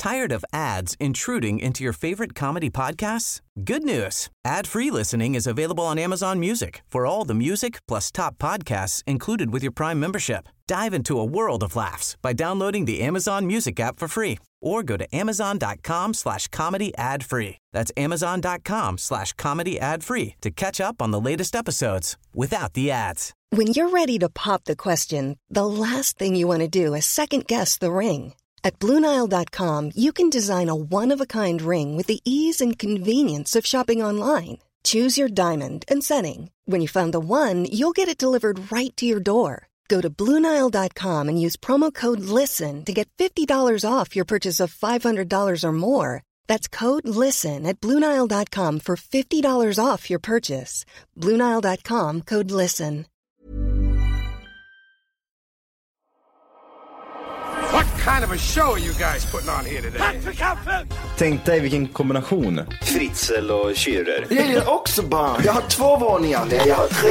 Tired of ads intruding into your favorite comedy podcasts? Good news. Ad-free listening is available on Amazon Music for all the music plus top podcasts included with your Prime membership. Dive into a world of laughs by downloading the Amazon Music app for free or go to amazon.com/comedy ad-free. That's amazon.com/comedy ad-free to catch up on the latest episodes without the ads. When you're ready to pop the question, the last thing you want to do is second-guess the ring. At BlueNile.com, you can design a one-of-a-kind ring with the ease and convenience of shopping online. Choose your diamond and setting. When you find the one, you'll get it delivered right to your door. Go to BlueNile.com and use promo code LISTEN to get $50 off your purchase of $500 or more. That's code LISTEN at BlueNile.com for $50 off your purchase. BlueNile.com, code LISTEN. What kind of a show are you guys putting on here today? Tack för kaffen! Tänk dig vilken kombination. Fritzl och Schürrer. Jag gillar också barn. Jag har 2 våningar. Nej, jag har 3.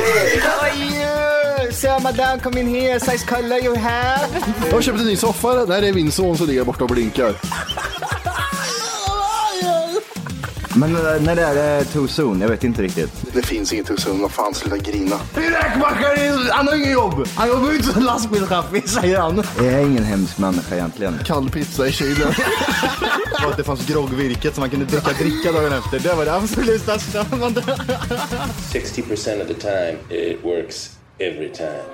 So madame, come in here. Size color you have. Jag har köpt en ny soffa. Där är min son som ligger borta och blinkar. Men när det är too soon, jag vet inte riktigt. Det finns inget too soon, vad fan, sluta grina. Räkmackaren, han har ingen jobb. Han jobbar inte som lastbilschaufför, säger han. Jag är ingen hemsk människa egentligen. Kall pizza i kylen. Och att det fanns groggvirket som man kunde dricka dagen efter. Det var det absolut största. 60% of the time it works every time.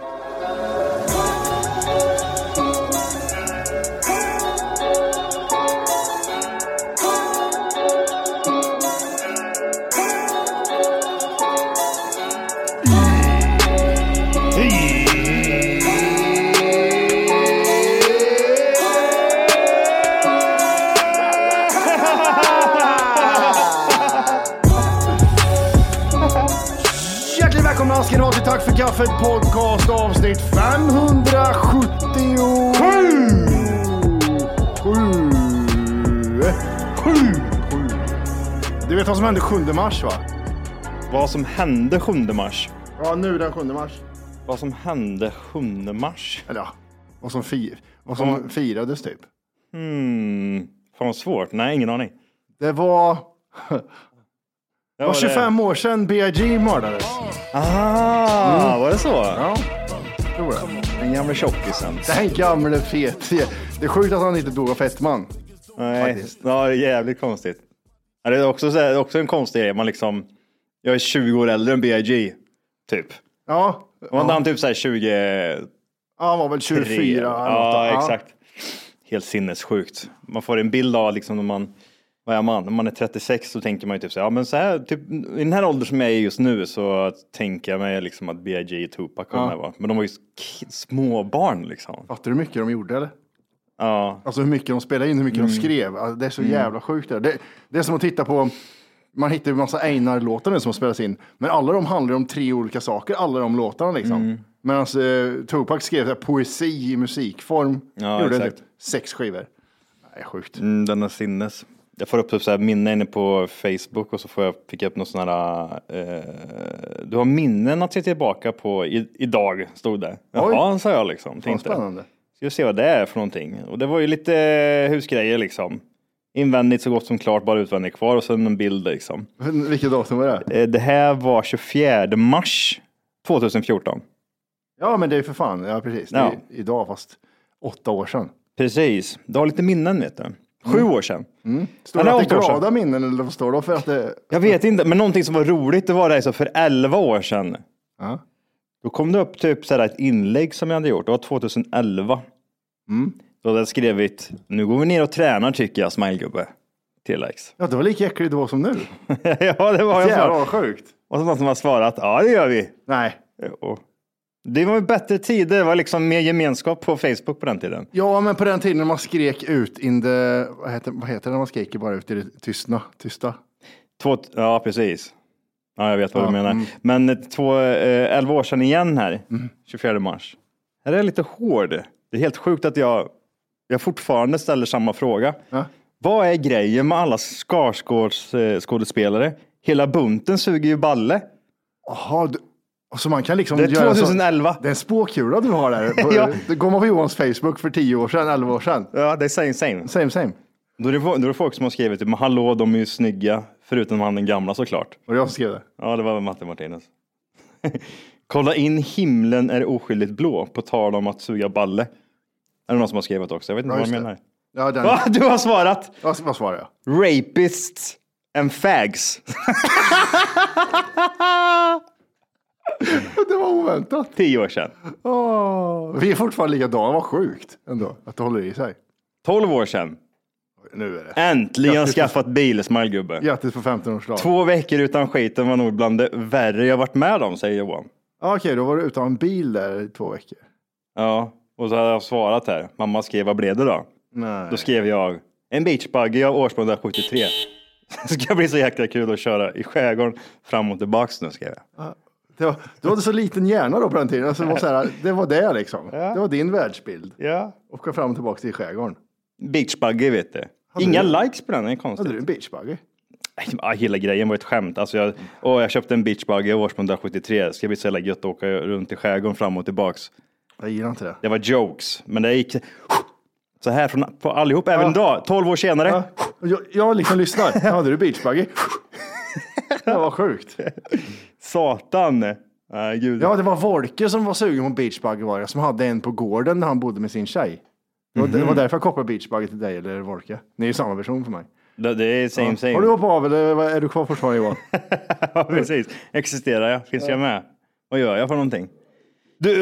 Tack för kaffet, podcast avsnitt 577. Du vet vad som hände 7 mars, va? Vad som hände 7 mars? Ja, nu den 7 mars. Vad som hände 7 mars? Eller ja, vad som firades typ. Fan vad svårt, nej ingen aning. Det var 25 år sedan B.I.G. mördades. Var det så? Ja, tror det. Den gamla tjockisen. Den gamla fet. Det är sjukt att han inte dog av fettman. Nej, faktiskt. Ja, det är jävligt konstigt. Ja, det är också en konstig grej. Man liksom, jag är 20 år äldre än B.I.G. typ. Ja. Var han typ såhär 20... Ja, han var väl 24. Ja, exakt. Helt sinnessjukt. Man får en bild av liksom när man... Vad är man? När man är 36 så tänker man ju typ så här, ja men så här, typ, i den här åldern som jag är just nu så tänker jag mig liksom att B.I.G. och Tupac kommer vara. Men de var ju små barn liksom. Fattar du hur mycket de gjorde eller? Ja. Alltså hur mycket de spelade in, hur mycket de skrev. Alltså, det är så jävla sjukt det. Det är som att titta på, man hittar ju en massa Einar-låtar nu som spelas in. Men alla de handlar om 3 olika saker, alla de låtarna liksom. Medan Tupac skrev så här, poesi i musikform. Ja, gjorde exakt. Typ 6 skivor. Det är sjukt. Den är sinnes. Jag får upp typ så här minne inne på Facebook och så fick jag upp någon sån här du har minnen att se tillbaka på idag, stod det. Ja, sa jag liksom. Tänkte. Spännande. Ska vi se vad det är för någonting. Och det var ju lite husgrejer liksom. Invändigt så gott som klart, bara utvändigt kvar och sen en bild liksom. Vilket datum var det? Det här var 24 mars 2014. Ja, men det är för fan. Ja, precis. Det är idag fast 8 år sedan. Precis. Du har lite minnen, vet du. 7 år sedan. Står det att det är glada minnen eller vad står det för att det... Jag vet inte, men någonting som var roligt det var det så för 11 år sedan. Då kom det upp typ så här ett inlägg som jag hade gjort. Det var 2011. Då hade jag skrivit, nu går vi ner och tränar tycker jag, smilegubbe. Tilläggs. Ja, det var lika äckligt då som nu. Ja, det var jag. Jävlar vad sjukt. Och så någon som har svarat, ja det gör vi. Nej. Jo. Det var ju bättre tider, det var liksom mer gemenskap på Facebook på den tiden. Ja, men på den tiden när man skrek ut in the... Vad heter det när man skriker bara ut i det tysta? Ja, precis. Ja, jag vet vad du menar. Men 11 år sedan igen här, 24 mars. Här är jag lite hård. Det är helt sjukt att jag fortfarande ställer samma fråga. Vad är grejen med alla Skarsgårdsskådespelare? Hela bunten suger ju balle. Jaha, så man kan liksom det är göra 2011. Det är en spåkula du har där. Det går man på Johans Facebook för 10 år sedan, 11 år sedan. Ja, det är same. Same. Då är det folk som har skrivit typ, hallå, de är ju snygga. Förutom han den gamla såklart. Och jag skrev det? Ja, det var Matte Martinez. Kolla in, himlen är oskyldigt blå. På tal om att suga balle. Är det någon som har skrivit också? Jag vet inte vad jag menar. Ja, den... Du har svarat. Vad svarar jag? Rapists and fags. Det var oväntat. 10 år sedan. Vi är fortfarande likadana. Vad sjukt ändå att det håller i sig. 12 år sedan. Nu är det. Äntligen skaffat bil, smilegubbe. Grattis på 15-årsdag. 2 veckor utan skiten var nog bland det värre jag varit med om, säger Johan. Okej, då var du utan en bil där i 2 veckor. Ja, och så hade jag svarat här. Mamma skrev, vad blev det då? Nej. Då skrev jag, en beachbuggy av årsmodell 73. Det ska bli så jäkla kul att köra i skärgården fram och tillbaks nu, skrev jag. Du hade så liten hjärna då på den tiden. Alltså, det var det liksom. Ja. Det var din världsbild. Ja. Åka fram och tillbaka till skärgården. Beachbuggy, vet du. Inga likes på den, det är konstigt. Hade du en beachbuggy? Ja, hela grejen var ett skämt. Alltså jag köpte en beachbuggy av årsmodell 73. Det ska bli så jävla gött att åka runt i skärgården fram och tillbaks. Jag gillar inte det. Det var jokes, men det gick så här på allihop, även idag, 12 år senare. Ja. Jag liksom lyssnar. Hade du beachbuggy? Det var sjukt. Satan. Gud. Ja, det var Volke som var sugen på beachbuggy var jag, som hade en på gården när han bodde med sin tjej. Det var därför jag kopplade beachbuggy till dig eller Volke. Ni är ju samma person för mig. Det är same. Har du hoppat av eller är du kvar fortfarande, Johan? Ja, precis. Existerar jag? Finns jag med? Vad gör jag för någonting? Du,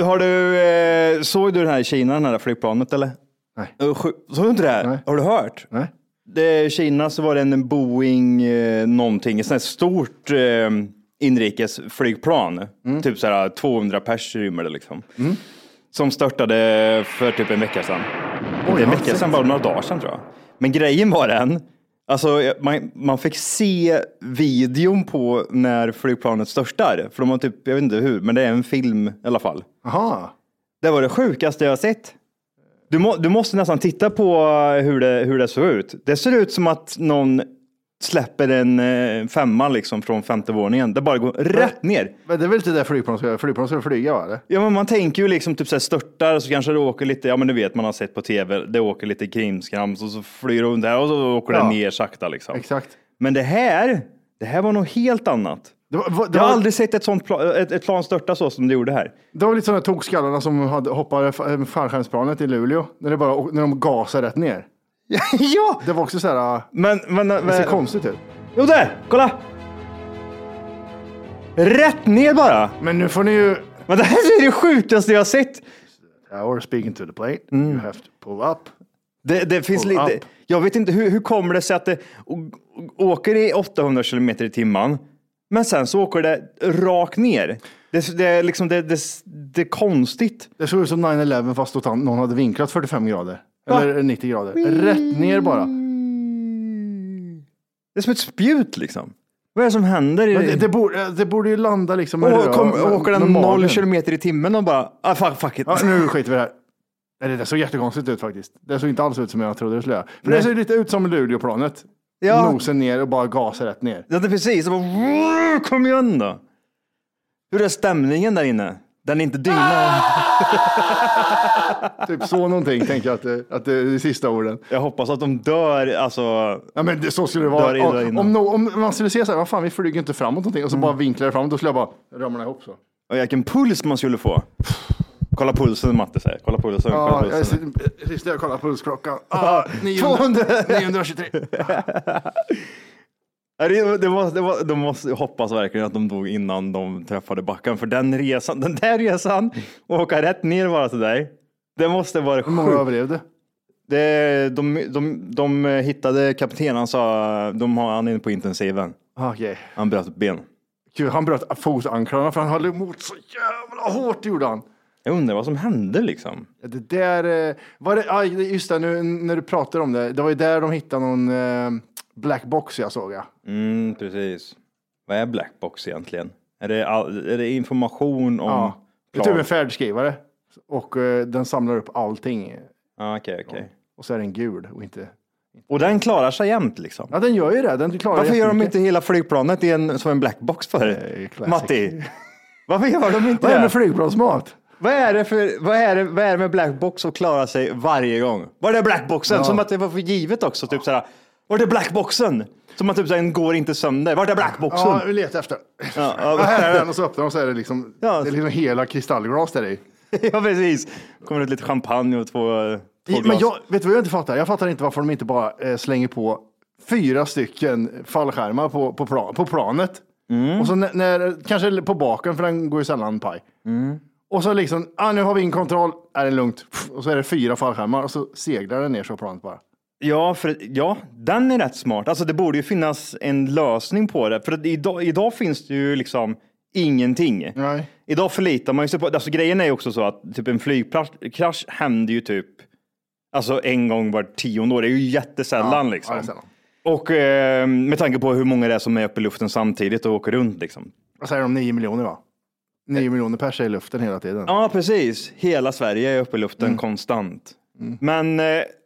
såg du den här i Kina, den här flygplanet eller? Nej. Såg du inte det här? Nej. Har du hört? Nej. I Kina så var det en Boeing någonting, ett sånt här stort inrikesflygplan. Typ så här 200 pers rymmer det liksom. Som störtade för typ en vecka sedan. En vecka sedan, bara några dagar sedan tror jag. Men grejen var den, alltså man fick se videon på när flygplanet störtar. För de har typ, jag vet inte hur, men det är en film i alla fall. Aha. Det var det sjukaste jag har sett. Du måste nästan titta på hur det såg ut. Det ser ut som att någon släpper en 5 liksom från 5:e våningen. Det bara går rätt ner. Men det är väl inte det flygplan ska flyga, va? Eller? Ja, men man tänker ju liksom typ så här störtar, så kanske det åker lite, ja men du vet, man har sett på tv, det åker lite krimskrams och så flyger det där och så åker det ner sakta liksom. Exakt. Men det här var något helt annat. Jag har aldrig sett ett plan störta så som det gjorde här. Det var lite sådana tokskallarna som hoppade fallskärmsplanet i Luleå. När de gasar rätt ner. Ja! Det var också så här. Men det ser konstigt ut. Jo, där! Kolla! Rätt ner bara! Men nu får ni ju... Men det här är det sjukaste jag har sett. Or speaking to the plate. You have to pull up. Det finns lite... Up. Jag vet inte, hur kommer det sig att det åker i 800 km i timmen, men sen så åker det rakt ner. Det är liksom det är konstigt. Det såg ut som 9/11 fast någon hade vinklat 45 grader. Eller 90 grader. Rätt ner bara. Det är som ett spjut liksom. Vad är det som händer? Det borde ju landa liksom. Åker den 0 km i timmen och bara, fuck it. Ja, nu skiter vi här. Det såg jättekonstigt ut faktiskt. Det såg inte alls ut som jag trodde det skulle göra. För det ser lite ut som Luleåplanet. Ja. Nosen ner och bara gasar rätt ner. Ja, det är precis. Bara, kom igen då. Hur är stämningen där inne? Den är inte dygna. Typ så någonting, tänker jag att det är de sista orden. Jag hoppas att de dör, alltså. Ja, men så skulle det vara. Om man skulle se så här, vad fan, vi flyger inte framåt någonting och så bara vinklar det framåt, då skulle jag bara ramla ihop så. Och vilken puls man skulle få. Kolla pulsen, Matte säger. Kolla pulsen. Sist jag kollade pulsklockan. 923. De måste hoppas verkligen att de dog innan de träffade backen. För den där resan, och åka rätt ner bara till dig, det måste vara sjukt. Hur många överlevde? De hittade kaptenen, han sa, de har han inne på intensiven. Okay. Han bröt upp ben. Gud, han bröt fotankrarna för han höll emot så jävla hårt, gjorde han. Jag undrar vad som hände liksom. Det där var det, just det, nu när du pratar om det. Det var ju där de hittade någon black box jag såg. Precis. Vad är black box egentligen? Är det information om plan? Det är typ en färdskrivare. Och den samlar upp allting. Okej. Och så är den gul och inte... Och den klarar sig jämt liksom? Ja, den gör ju det. Varför gör de inte hela flygplanet som en black box för? Matti? Varför gör de inte det? Vad är med flygplansmat? Vad är det med Blackbox att klara sig varje gång? Var är Blackboxen? Som att det var för givet också. Typ såhär, var är Blackboxen? Som att typ såhär, den går inte sönder. Var är Blackboxen? Ja, vi letar efter. Ja, här är den och så öppnar de och så är det liksom, det är liksom hela kristallglas där i. Ja, precis. Kommer ut lite champagne och två glas. Men vet du vad jag inte fattar? Jag fattar inte varför de inte bara slänger på 4 stycken fallskärmar på planet. Och så när kanske på baken, för den går ju sällan paj. Och så liksom, nu har vi in kontroll, är det lugnt. Och så är det 4 fallskärmar och så seglar den ner så planet bara. Ja, den är rätt smart. Alltså det borde ju finnas en lösning på det. För att idag finns det ju liksom ingenting. Nej. Idag förlitar man ju sig på, alltså grejen är ju också så att typ en flygkrasch händer ju typ alltså en gång var 10:e år. Det är ju jättesällan liksom. Ja, det är sällan. Och med tanke på hur många det är som är uppe i luften samtidigt och åker runt liksom. Vad säger de, 9 miljoner va? 9 miljoner pers är i luften hela tiden. Ja, precis. Hela Sverige är uppe i luften konstant. Men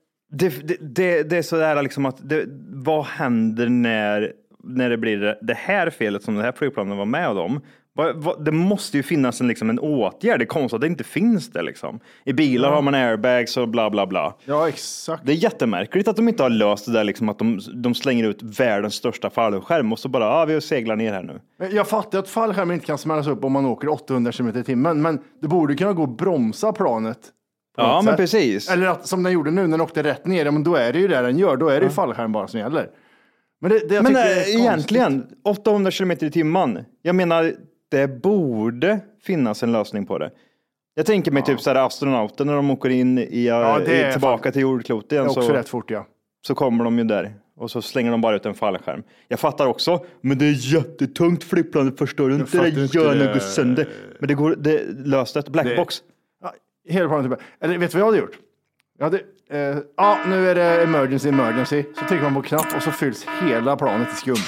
det är sådär liksom att vad händer när det blir det här felet som det här flygplanen var med om? Det måste ju finnas en åtgärd. Det är konstigt att det inte finns det liksom. I bilar har man airbags och bla bla bla. Ja, exakt. Det är jättemärkligt att de inte har löst det där liksom, att de slänger ut världens största fallskärm och så bara, vi seglar ner här nu. Jag fattar att fallskärmen inte kan smällas upp om man åker 800 km/h, men det borde kunna gå att bromsa planet. Ja, men precis. Eller att, som den gjorde nu när den åkte rätt ner, men då är det ju det den gör. Då är det ju fallskärm bara som gäller. Men egentligen 800 km/h. Jag menar, det borde finnas en lösning på det. Jag tänker mig typ så här astronauter när de åker in tillbaka till jordklotet igen. Det är också rätt fort, ja. Så kommer de ju där. Och så slänger de bara ut en fallskärm. Jag fattar också, men det är jättetungt flygplanet, förstår du inte? Det gör något sönder. Men det löste ett blackbox. Hela planet. Eller vet du vad jag hade gjort? Jag hade, nu är det emergency. Så trycker man på knapp och så fylls hela planet i skum.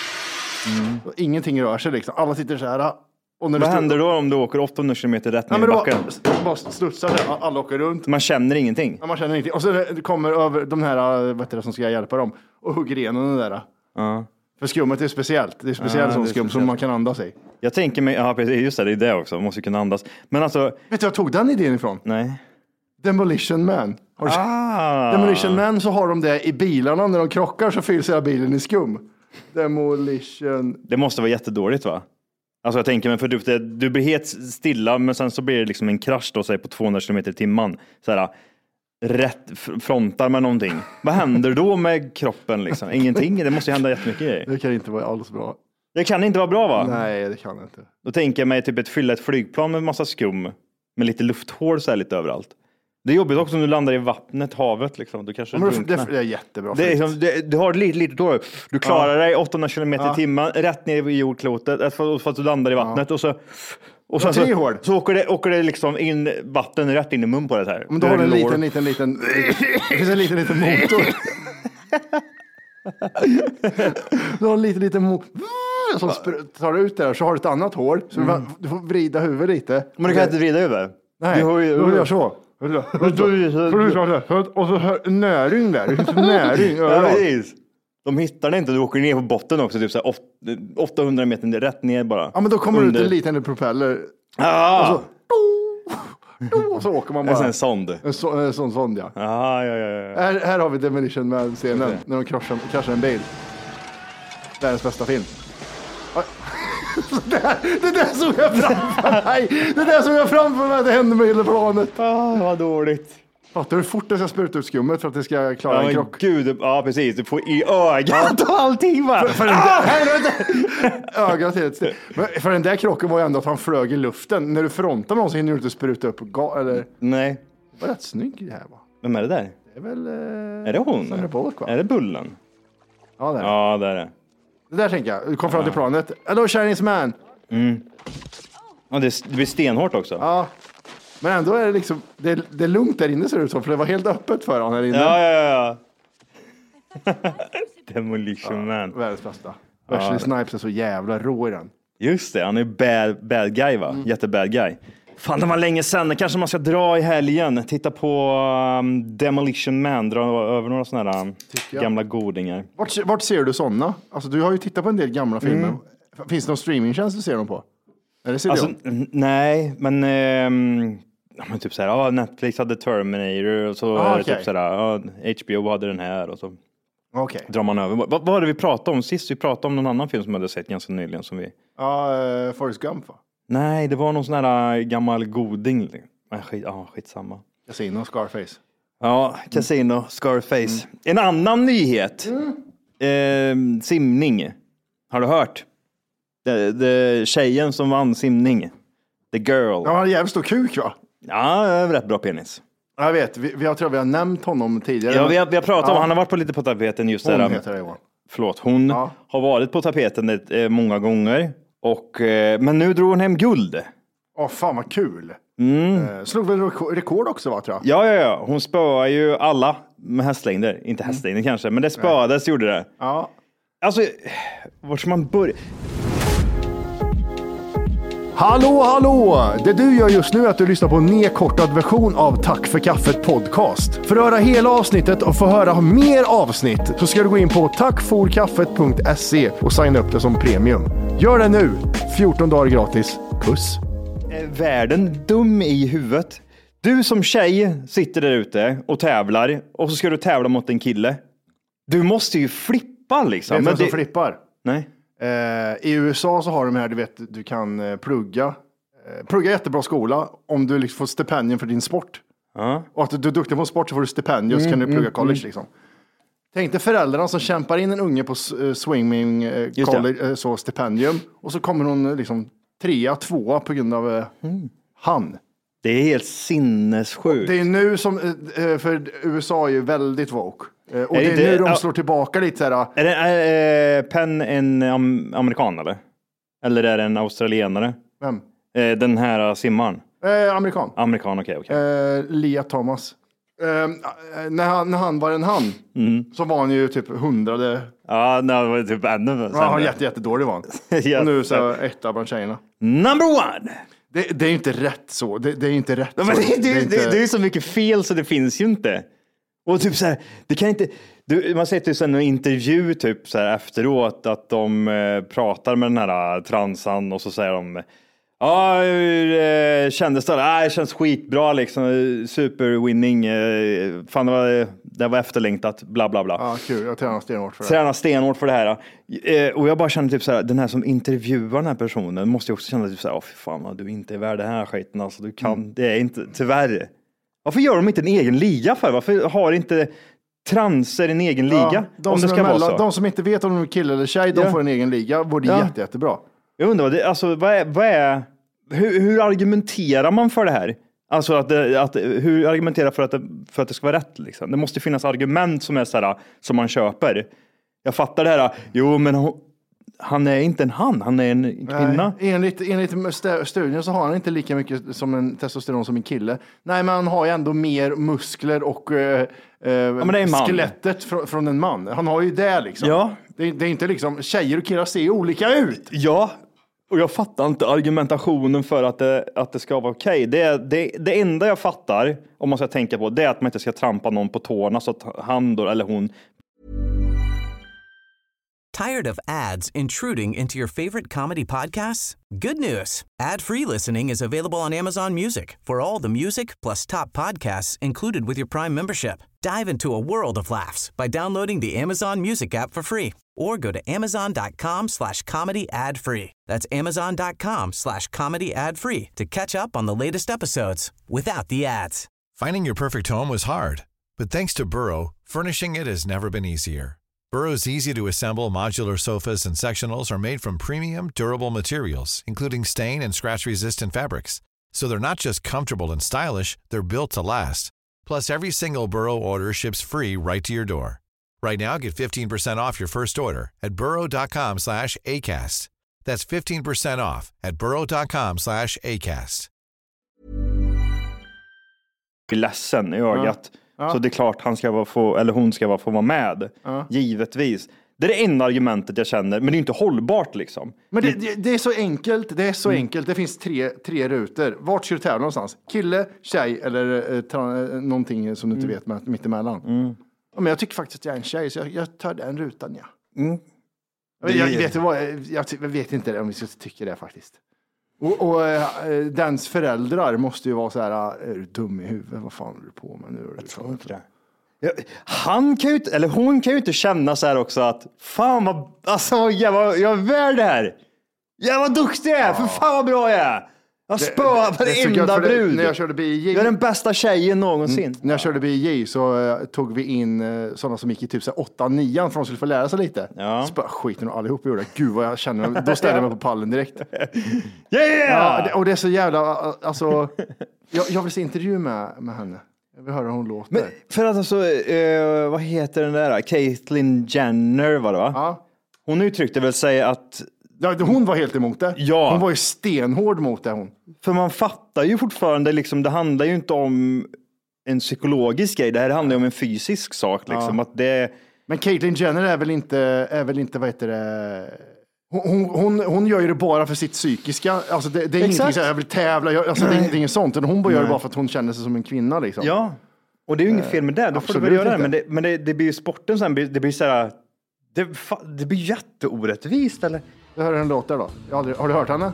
Och ingenting rör sig liksom. Alla sitter så här. Och när vad händer då om du åker 800 km rätt ner i backen? Bara studsar där. Alla åker runt. Man känner ingenting. Ja, man känner ingenting. Och så kommer över de här som ska hjälpa dem och hugger igenom den där. För skummet är speciellt. Det är speciellt sån skum som man kan andas i. Jag tänker mig, just det är det också. Man måste kunna andas. Men alltså... Vet du jag tog den idén ifrån? Nej. Demolition Man. Demolition Man, så har de det i bilarna när de krockar så fylls hela bilen i skum. Demolition. Det måste vara jättedåligt va? Alltså jag tänker mig, för du blir helt stilla men sen så blir det liksom en krasch då, säg på 200 km/h. Såhär, rätt frontar med någonting. Vad händer då med kroppen liksom? Ingenting, det måste ju hända jättemycket grejer. Det kan inte vara alls bra. Det kan inte vara bra va? Nej, det kan inte. Då tänker jag mig typ fylla ett flygplan med massa skum. Med lite lufthål så här lite överallt. Det är jobbigt också om du landar i vattnet, havet liksom. Du kanske det är jättebra. Du har lite då. Du klarar dig 800 km/h rätt ner i jordklotet för att du landar i vattnet och så åker det liksom in vatten rätt in i mun på det här. Men då har du en liten det finns en liten motor. Du har en liten motor som tar ut där, så har du ett annat hål så du får vrida huvudet lite. Men du kan inte vrida huvudet. Nej, då gör så. Och så hör näring där. Det finns näring. Ja, precis. De hittar det inte. Du åker ner på botten också. Typ så 800 meter rätt ner bara. Ja, men då kommer det ut en liten propeller. Och så åker man bara. En sond. En sond, ja. Ja. Här har vi Demolition Man-scenen. När de kraschar en bil. Världens bästa film. Det där såg jag framför mig. Det där såg jag framför mig att det hände med hela planet. Vad dåligt. Fattar du hur fort det ska spruta ut skummet för att det ska klara en krock? Gud, ja precis. Du får i ögat och allting va? Ögat helt. Men för den där krocken var ju ändå att han flög i luften. När du frontar med någon så hinner du inte spruta upp eller... Nej. Det var rätt snygg det här va? Vem är det där? Det är väl... Är det hon? Sandra Bullock, va? Är det Bullen? Ja, det är det. Ja, det är det. Det där tänker jag. Du kom fram till planet. Hello Chinese man. Ja, det blir stenhårt också. Ja. Men ändå är det liksom, det är lugnt där inne ser det ut som, för det var helt öppet för honom här inne. Ja. Demolition Man. Världens bästa. Wesley Snipes är så jävla rå i den. Just det, han är bad guy va? Jättebad guy. Fan, det var länge sedan. Kanske man ska dra i helgen. Titta på Demolition Man. Dra över några sådana här gamla godingar. Vart ser du sådana? Alltså du har ju tittat på en del gamla filmer. Finns det någon streamingtjänst du ser dem på? Är det CD-ON? Alltså, nej, men typ så här, Netflix hade Terminator och så okay. typ så här, HBO hade den här och så drar man över. Vad var det vi pratade om sist? Vi pratade om någon annan film som jag hade sett ganska nyligen som vi... Ja, Forrest Gump va? Nej, det var någon sån här gammal goding. Skitsamma. Casino, Scarface. Ja, Casino, Scarface. En annan nyhet. Simning. Har du hört? Tjejen som vann simning. The girl. Ja, han har jävligt stor kuk va? Ja, rätt bra penis. Jag vet, jag tror vi har nämnt honom tidigare. Ja, vi har pratat om, han har varit lite på tapeten just hon där. Heter det, förlåt, hon har varit på tapeten många gånger. Men nu drog hon hem guld. Fan vad kul. Slog väl rekord också va, tror jag? Ja. Hon spöar ju alla med hästlängder. Inte hästlängder kanske, men det spöades gjorde det. Ja. Alltså, vart ska man börja? Hallå! Det du gör just nu är att du lyssnar på en nedkortad version av Tack för kaffet podcast. För att höra hela avsnittet och få höra mer avsnitt så ska du gå in på tackforkaffet.se och signa upp det som premium. Gör det nu! 14 dagar gratis. Puss! Är världen dum i huvudet? Du som tjej sitter där ute och tävlar och så ska du tävla mot en kille. Du måste ju flippa liksom. Vet du vem som flippar? Nej. I USA så har de här, du vet, du kan plugga jättebra skola om du liksom får stipendium för din sport. Och att du är duktig på sport så får du stipendium så kan du plugga college liksom. Tänk dig föräldrarna som kämpar in en unge på swimming college, så stipendium och så kommer hon liksom 3-2 på grund av han. Det är helt sinnessjukt. Det är nu som, för USA är ju väldigt woke. Och det är nu de slår tillbaka lite här. Är Penn en amerikan eller? Eller är det en australienare? Vem? Den här simmaren. Amerikan. Amerikan, okej. Lia Thomas. När han var så var han ju typ 100. Ja, det var typ ännu. Ja, han jättedålig var han. Och nu så etta bland tjejerna. Number one! Det är inte rätt så. Det är inte rätt så. Men det är så mycket fel så det finns ju inte. Och typ så här, det kan inte... man ser typ en intervju typ så här efteråt att de pratar med den här transan och så säger de hur kändes det? Det känns skitbra liksom, superwinning, fan det var efterlängtat, bla bla bla. Ja, kul, jag tränar stenhårt för det här. Och jag bara känner typ så här, den här som intervjuar den här personen måste ju också känna typ så här, fy fan, du är inte värd det här skiten, alltså du kan, det är inte, tyvärr. Varför gör de inte en egen liga för? Varför har inte transer en egen liga? Om det ska vara så. De som inte vet om de är kille eller tjej, de får en egen liga. Det är jättebra. Jag undrar, vad är hur argumenterar man för det här? Alltså hur argumenterar för att det ska vara rätt liksom? Det måste finnas argument som är så här, som man köper. Jag fattar det här. Jo, men han är inte en han är en kvinna. Enligt studien så har han inte lika mycket som en testosteron som en kille. Nej, men han har ju ändå mer muskler och skelettet från en man. Han har ju det liksom. Ja. Det är inte liksom, tjejer och killar ser olika ut. Ja, och jag fattar inte argumentationen för att det ska vara okej. Det enda jag fattar, om man ska tänka på, det är att man inte ska trampa någon på tårna så att han då, eller hon. Tired of ads intruding into your favorite comedy podcasts? Good news. Ad-free listening is available on Amazon Music for all the music plus top podcasts included with your Prime membership. Dive into a world of laughs by downloading the Amazon Music app for free or go to amazon.com/comedy ad-free. That's amazon.com/comedy ad-free to catch up on the latest episodes without the ads. Finding your perfect home was hard, but thanks to Burrow, furnishing it has never been easier. Burrow's easy-to-assemble modular sofas and sectionals are made from premium, durable materials, including stain and scratch-resistant fabrics. So they're not just comfortable and stylish, they're built to last. Plus, every single Burrow order ships free right to your door. Right now, get 15% off your first order at burrow.com/ACAST. That's 15% off at burrow.com/ACAST. Ledsen i ögat. Ja. Så det är klart hon ska få vara med. Ja. Givetvis. Det är det enda argumentet jag känner. Men det är inte hållbart liksom. Men det är så enkelt. Det är så enkelt. Det finns tre rutor. Vart ska du tävla någonstans? Kille, tjej eller någonting som du inte vet mittemellan. Men jag tycker faktiskt att jag är en tjej. Så jag tar den rutan, ja. Jag vet inte om vi ska tycka det faktiskt. Och dens föräldrar måste ju vara så här, är du dum i huvudet? Vad fan håller du på med nu? Jag tror inte det. Han kan ju inte, eller hon kan ju inte känna så här också att fan vad, alltså jag är värd det här. Vad duktig jag är, för fan vad bra jag är. Jag spöar varenda brud. När jag körde BJ. Jag är den bästa tjejen någonsin. När jag körde BJ så tog vi in sådana som gick i typ 8-9 för att de skulle få lära sig lite. Ja. Spöa skiten och allihop gjorde det. Gud vad jag känner. Då ställde jag mig på pallen direkt. Yeah! Ja, och det är så jävla, alltså, jag vill se intervju med henne. Jag vill höra hur hon låter. Men för att alltså, vad heter den där? Caitlyn Jenner var det va? Ja. Hon uttryckte väl sig att... Ja, hon var helt emot det. Ja. Hon var ju stenhård mot det hon. För man fattar ju fortfarande, liksom, det handlar ju inte om en psykologisk grej. Det här handlar ju om en fysisk sak. Liksom, Ja. att det... Men Caitlyn Jenner är väl inte, vad heter det... Hon gör ju det bara för sitt psykiska. Alltså det är ingenting så här, jag vill tävla. Det är ingenting sånt. Hon bara gör det bara för att hon känner sig som en kvinna. Liksom. Ja, och det är ju inget fel med det. Då får du väl göra det. Men det blir ju sporten sen. Det blir så här... Det blir jätteorättvist, eller? Det här är en låt där då. Har du hört henne?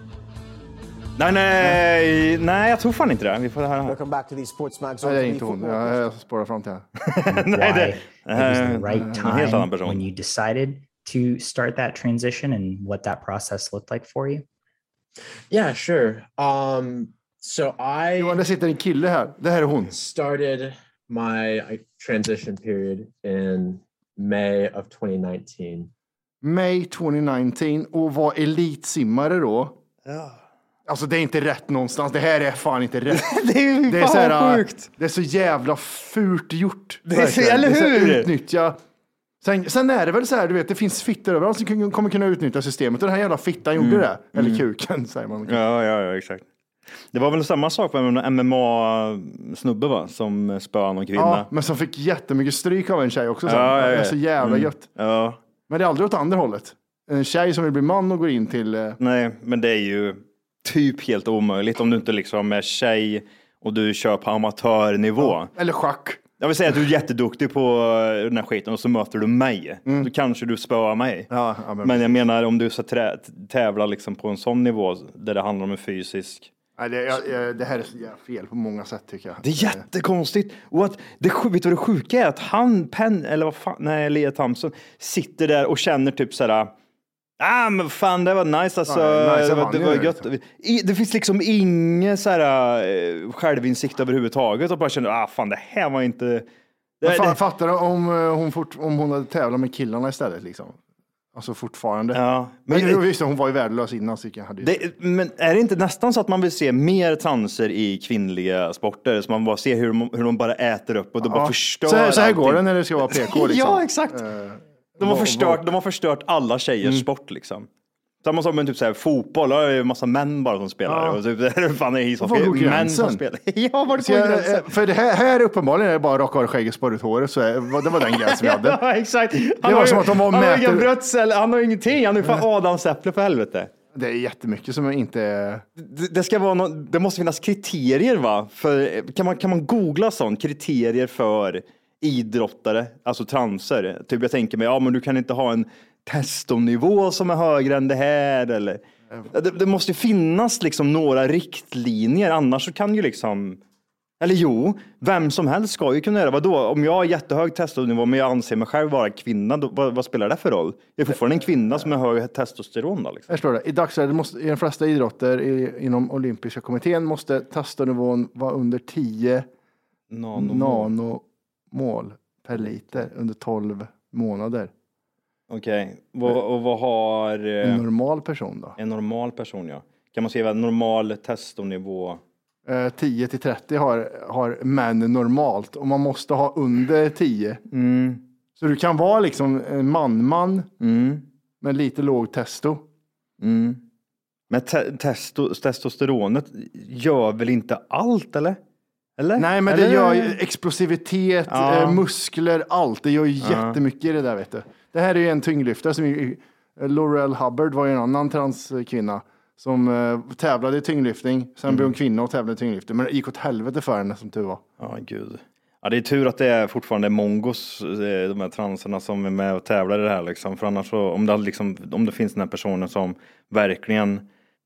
Nej, jag tror fan inte det. Vi får höra. Welcome back to these sports mags. Nej, det är inte hon. Jag spårar fram till henne. Nej, It was the right helt annan time person. when you decided to start that transition and what that process looked like for you? Yeah, sure. So Johan, det sitter en kille här. Det här är hon. started my transition period in May of 2019. May 2019 och var elitsimmare då. Ja. Alltså det är inte rätt någonstans. Det här är fan inte rätt. Det är så här, sjukt. Det är så jävla fult gjort. Det är så, eller hur? Det är så utnyttja. Sen är det väl så här, du vet, det finns fittor överallt som kommer kunna utnyttja systemet. Och den här jävla fittan gjorde det. Eller kuken, säger man. Ja, exakt. Det var väl samma sak med en MMA-snubbe va? Som spöade någon kvinna. Ja, men som fick jättemycket stryk av en tjej också. Sen. Ja. Det är så jävla gött. Ja. Men det är aldrig åt andra hållet. En tjej som vill bli man och går in till... Nej, men det är ju typ helt omöjligt om du inte liksom är tjej och du kör på amatörnivå. Ja. Eller schack. Jag vill säga att du är jätteduktig på den här skiten och så möter du mig. Då kanske du spöar mig. Ja, men jag menar om du ska tävla liksom på en sån nivå där det handlar om en fysisk... Nej, det här är så jävla fel på många sätt tycker jag. Det är jättekonstigt. Och att vet du vad det sjuka är? Att Lea Thompson sitter där och känner typ sådär... men fan det var nice alltså. Det var gött. Det finns liksom ingen så här självinsikt överhuvudtaget och bara känner fan det här var inte. Fattar du om hon hade tävlat med killarna istället liksom? Alltså fortfarande. Ja, men visst, hon var ju värdelös innan så men är det inte nästan så att man vill se mer transer i kvinnliga sporter så man bara ser hur de bara äter upp och de bara förstör så här går det när det ska vara PK liksom. Ja, exakt. De har förstört alla tjejers sport liksom. Samma som med typ så här, fotboll, det är en massa män bara som spelar. Och typ, fan är ishockey, män som spelar. Ja, var det på gränsen? För det här uppenbarligen är det bara raka av skägg och spår ut håret. Så det var den gränsen vi hade. Ja, exakt. Det var som att de var han har inga brötsel, han har ingenting. Han är fan adamsäpple för helvete. Det är jättemycket som inte... Det ska vara det måste finnas kriterier va? För, kan man googla sånt? Kriterier för idrottare, alltså transer. Typ jag tänker mig, men du kan inte ha en testonivå som är högre än det här eller det måste finnas liksom några riktlinjer annars så kan ju liksom vem som helst ska ju kunna göra vadå om jag har jättehög testonivå men jag anser mig själv vara kvinna då, vad spelar det för roll? Jag är fortfarande en kvinna som har hög testosteron då liksom. Jag förstår det. I dagsläget måste i de flesta idrotter inom olympiska kommittén måste testonivån vara under 10 nanomol per liter under 12 månader. Okej. Och vad har... En normal person då? En normal person, ja. Kan man se vad normal testonivå? 10-30 har män normalt. Och man måste ha under 10. Så du kan vara liksom en man med lite låg testo. Men testosteronet gör väl inte allt, eller? Nej, men det gör ju explosivitet, muskler, allt. Det gör ju jättemycket i det där, vet du. Det här är ju en tyngdlyftare som Laurel Hubbard var ju en annan transkvinna som tävlade i tyngdlyftning. Sen blev hon kvinna och tävlade i tyngdlyftning. Men det gick åt helvete för henne som tur var. Ja, gud. Ja, det är tur att det är fortfarande mongos, de här transerna som är med och tävlar i det här liksom. För annars så, om det finns den här personen som verkligen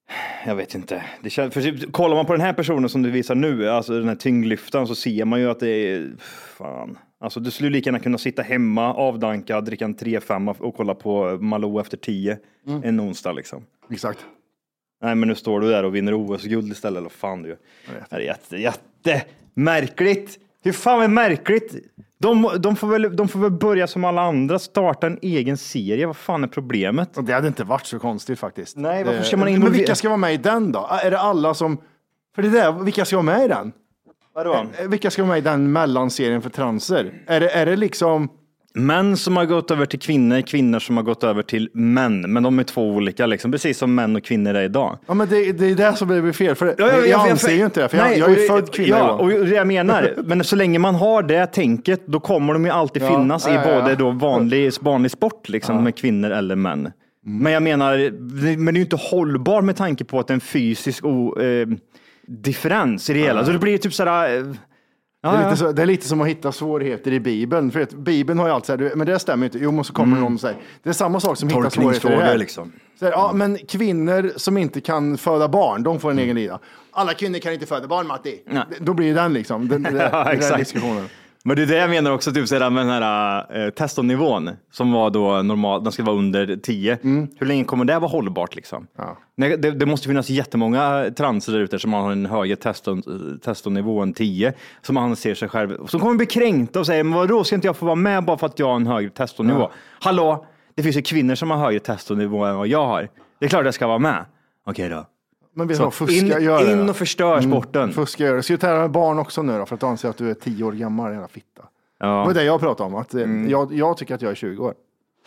Jag vet inte. Det känns, för kollar man på den här personen som du visar nu, alltså den här tyngdlyftaren, så ser man ju att det är fan. Alltså du skulle lika gärna kunna sitta hemma, avdanka, dricka en 3-5 och kolla på Malou efter 10 en onsdag liksom. Exakt. Nej, men nu står du där och vinner OS-guld istället, eller fan du. Det är jättemärkligt. Hur fan är märkligt? De får väl börja som alla andra, starta en egen serie. Vad fan är problemet? Och det hade inte varit så konstigt faktiskt. Nej, varför ska man involvera? Men vilka ska vara med i den då? Är det alla som... För det där, vilka ska vara med i den? Vadå? Vilka ska vara med i den mellanserien för transer? Är det liksom... Män som har gått över till kvinnor, kvinnor som har gått över till män. Men de är 2 olika, liksom, precis som män och kvinnor är idag. Ja, men det är det som blir fel. För jag anser ju inte det, för jag är ju född kvinna. Ja, och det jag menar. Men så länge man har det tänket, då kommer de ju alltid finnas i både då vanlig sport, liksom, med kvinnor eller män. Men jag menar, men det är ju inte hållbar med tanke på att det är en fysisk differens i det hela. Så det blir typ sådär... Det är lite som att hitta svårigheter i Bibeln. För att Bibeln har ju alltid sagt, men det stämmer inte. Jo, men så kommer någon och säger, det är samma sak som hittar svårigheter i det här. Liksom. Så, ja, men kvinnor som inte kan föda barn, de får en egen lida. Alla kvinnor kan inte föda barn, Matti. Då blir det den liksom, den där diskussionen. Men det är det jag menar också, typ sedan med den här testonivån som var då normal, den ska vara under 10. Hur länge kommer det vara hållbart liksom? Ja. Det måste finnas jättemånga transer där ute som har en högre testonivå än 10, som man ser sig själv, som kommer bli kränkt och säger, men vadå, ska inte jag få vara med bara för att jag har en högre testonivå? Ja. Hallå, det finns ju kvinnor som har högre testonivå än vad jag har. Det är klart jag ska vara med. Okej då. Men vi har fuska in och förstör sporten. Fuska gör det. Ska du tävla med barn också nu då? För att du anser att du är 10 år gammal, jävla fitta. Ja. Det var det jag pratade om. Att jag tycker att jag är 20 år.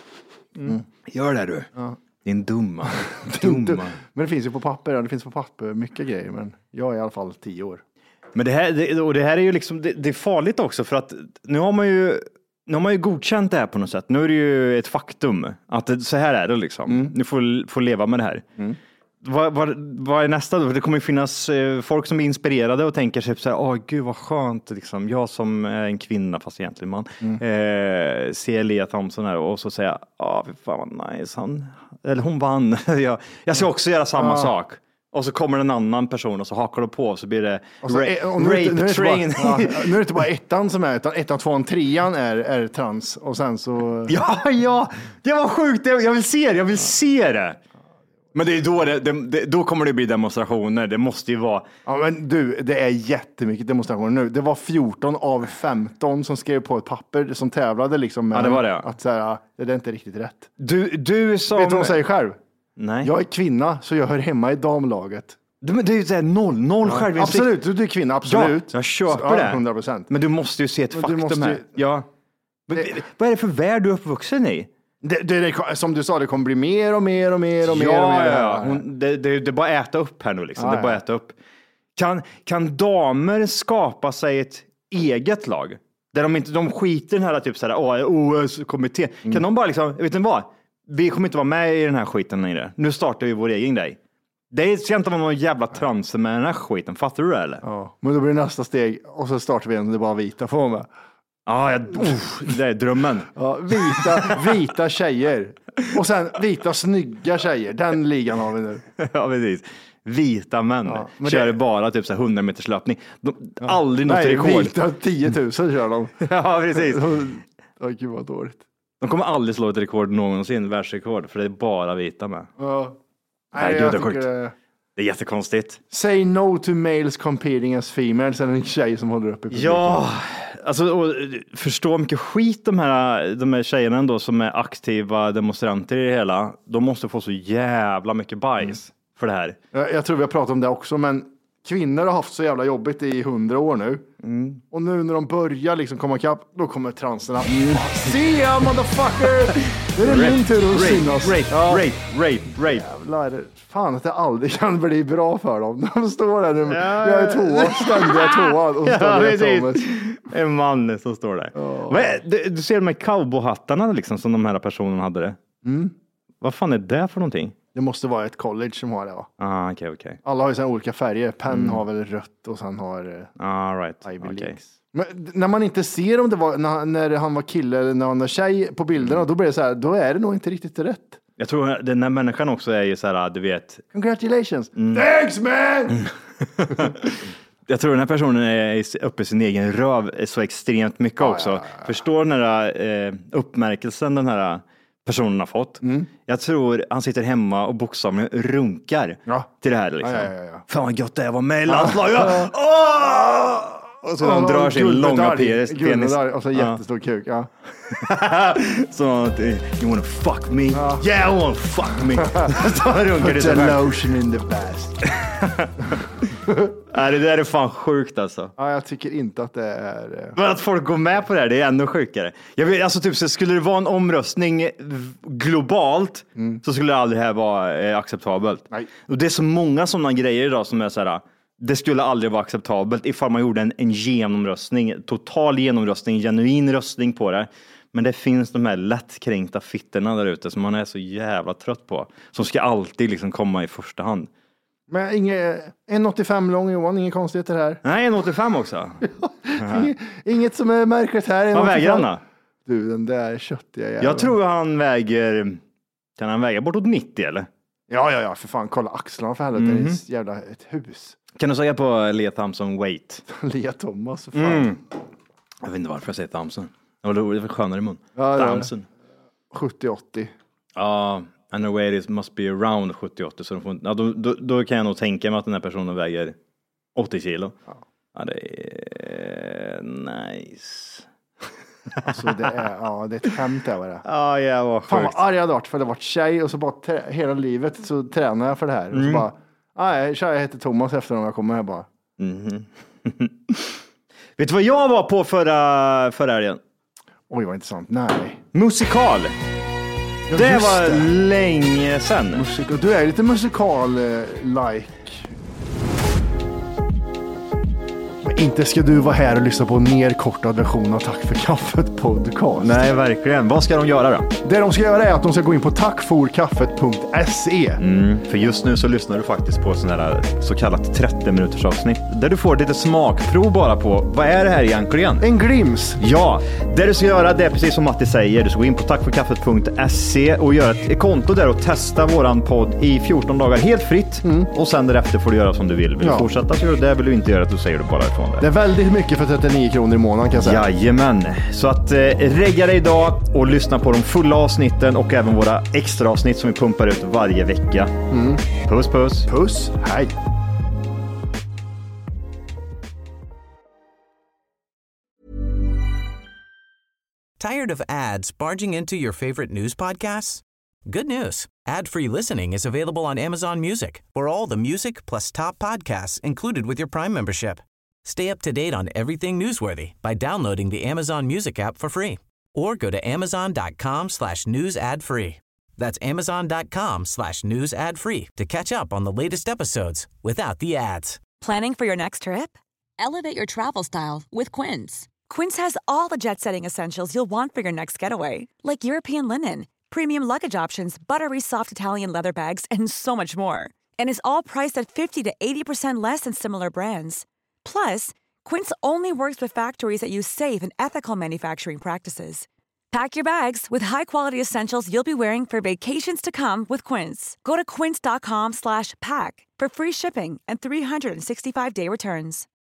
Gör det du. Ja. Din dumma. Men det finns ju på papper. Ja, det finns på papper mycket grejer. Men jag är i alla fall 10 år. Men det här är ju liksom, det är farligt också. För att nu har man ju godkänt det här på något sätt. Nu är det ju ett faktum. Att så här är det liksom. Nu får leva med det här. Vad är nästa då? Det kommer ju finnas folk som är inspirerade och tänker sig så här, gud vad skönt liksom. Jag som är en kvinna fast egentligen man ser Lea Thompson här och så säger fan vad nice hon vann. jag ska också göra samma sak. Och så kommer en annan person och så hakar du på och så blir det rape train. Nu är det inte bara ettan som är, utan 1, 2, 3 är trans och sen så... Ja, det var sjukt. Jag vill se det. Men det är då kommer det bli demonstrationer. Det måste ju vara... Ja, men du, det är jättemycket demonstrationer nu. Det var 14 av 15 som skrev på ett papper som tävlade liksom med det var det. Att säga, det är inte riktigt rätt. Du som... Vet du vad de säger själv? Nej. Jag är kvinna, så jag hör hemma i damlaget. Det är ju såhär noll självinsikt. Absolut, du är kvinna, absolut. Ja, jag köper det. 100%. Men du måste ju se ett faktum här. Ja. Vad är det för värld du är uppvuxen i? Det, som du sa, det kommer bli mer och mer. Ja. Det är bara äta upp här nu liksom. Det är bara äta upp. Kan damer skapa sig ett eget lag? Där de skiter i den här typ såhär, OS-kommitté. Kan de bara liksom, vet ni vad? Vi kommer inte vara med i den här skiten längre. Nu startar vi vår egen grej. Det ska inte vara någon jävla transe med den här skiten. Fattar du det eller? Ja, men då blir det nästa steg. Och så startar vi en, det är bara vita får med. Det är drömmen. Ja, vita tjejer. Och sen vita snygga tjejer. Den ligan har vi nu. Ja, precis. Vita män. Kör bara typ så 100 meters löpning. Aldrig något rekord. Vita 10 000 kör de. Ja, precis. Gud vad dåligt. De kommer aldrig slå ett rekord någonsin, världsrekord, för det är bara vita med. Ja. Nej, gud, det är jättekonstigt. Say no to males competing as females, är en tjej som håller upp i publiken. Ja, alltså förstå mycket skit de här tjejerna ändå som är aktiva demonstranter i det hela. De måste få så jävla mycket bajs för det här. Jag tror vi har pratat om det också, men kvinnor har haft så jävla jobbigt i 100 år nu. Och nu när de börjar liksom komma ikapp, då kommer transerna. Se ya, motherfucker! Det är min tur att synas. Rape. Jävlar, fan att det aldrig kan bli bra för dem. De står där nu. Jag är tvåa, ständiga tvåa. Och en man som står där. Du ser de här cowboyhattarna liksom, som de här personerna hade det. Vad fan är det för någonting? Det måste vara ett college som har det, va? Okej. Alla har ju sådana olika färger. Penn har väl rött och sen har Ivy Leagues. Men när man inte ser om det var när han var kille eller när han var tjej på bilderna, då blir det så här, då är det nog inte riktigt rätt. Jag tror den här människan också är ju så här, du vet. Congratulations. Thanks man! Jag tror den här personen är uppe i sin egen röv så extremt mycket också. Ja. Förstår den här uppmärkelsen den här personen har fått. Jag tror han sitter hemma och bokstavligen runkar till det här liksom. Ja. Fan vad gött det är att vara med i landslaget. Och så han drar sin långa penis. Och så jättestor kuk. Ja. Så you wanna fuck me? Yeah, I wanna fuck me. Så han runkar det. Put a lotion in the best. Det där är fan sjukt alltså. Ja, jag tycker inte att det är... Men att folk går med på det här, det är ännu sjukare. Jag vet, alltså typ så skulle det vara en omröstning globalt så skulle aldrig det här vara acceptabelt. Nej. Och det är så många sådana grejer idag som är så här, det skulle aldrig vara acceptabelt ifall man gjorde en genomröstning, total genomröstning, genuin röstning på det. Men det finns de här lättkränkta fitterna där ute som man är så jävla trött på. Som ska alltid liksom komma i första hand. Men 1,85 lång Johan, inget konstigt här. Nej, 1,85 också. Inget som är märkligt här. Vad väger han då? Du, den där köttiga jäveln. Jag tror han väger, kan han väga bortåt 90 eller? Ja, för fan, kolla axlarna för helvete. Det är ett hus. Kan du säga på Lea Thompson weight? Lea Thomas, för fan. Jag vet inte varför jag säger Thompson. Det var skönare i mun. Thompson. 70-80. Ja, and the weight must be around 70-80. Så då kan jag nog tänka mig att den här personen väger 80 kilo. Ja, det är nice. Alltså det är ett skämt där var det. Ja, jag var sjukt. Fan vad arg jag hade varit för det var tjej och så bara hela livet så tränar jag för det här. Och så bara, jag heter Thomas efter när jag kommer här bara. Vet du vad jag var på förra helgen? Oj, vad intressant. Nej. Musikal. Ja, det var länge sedan. Du är lite musikal-like. Inte ska du vara här och lyssna på en nerkortad version av Tack för kaffet podcast. Nej, verkligen. Vad ska de göra då? Det de ska göra är att de ska gå in på tackforkaffet.se. För just nu så lyssnar du faktiskt på sån här så kallat 30 minuters avsnitt. Där du får lite smakprov bara på vad är det här egentligen? En glims. Ja, det du ska göra det är precis som Matti säger. Du ska gå in på tackforkaffet.se och göra ett konto där och testa våran podd i 14 dagar helt fritt. Och sen därefter får du göra som du vill. Vill du fortsätta så gör du det, vill du inte göra det, då säger du bara ifrån det. Det är väldigt mycket för 39 kronor i månaden kan jag säga. Jajamän. Så att regga dig idag och lyssna på de fulla avsnitten och även våra extra avsnitt som vi pumpar ut varje vecka. Puss, puss. Puss, hej. Tired of ads barging into your favorite news podcasts? Good news. Ad-free listening is available on Amazon Music for all the music plus top podcasts included with your Prime membership. Stay up to date on everything newsworthy by downloading the Amazon Music app for free or go to amazon.com/news ad free. That's amazon.com/news ad free to catch up on the latest episodes without the ads. Planning for your next trip? Elevate your travel style with Quince. Quince has all the jet-setting essentials you'll want for your next getaway, like European linen, premium luggage options, buttery soft Italian leather bags, and so much more. And is all priced at 50 to 80% less than similar brands. Plus, Quince only works with factories that use safe and ethical manufacturing practices. Pack your bags with high-quality essentials you'll be wearing for vacations to come with Quince. Go to quince.com/pack for free shipping and 365-day returns.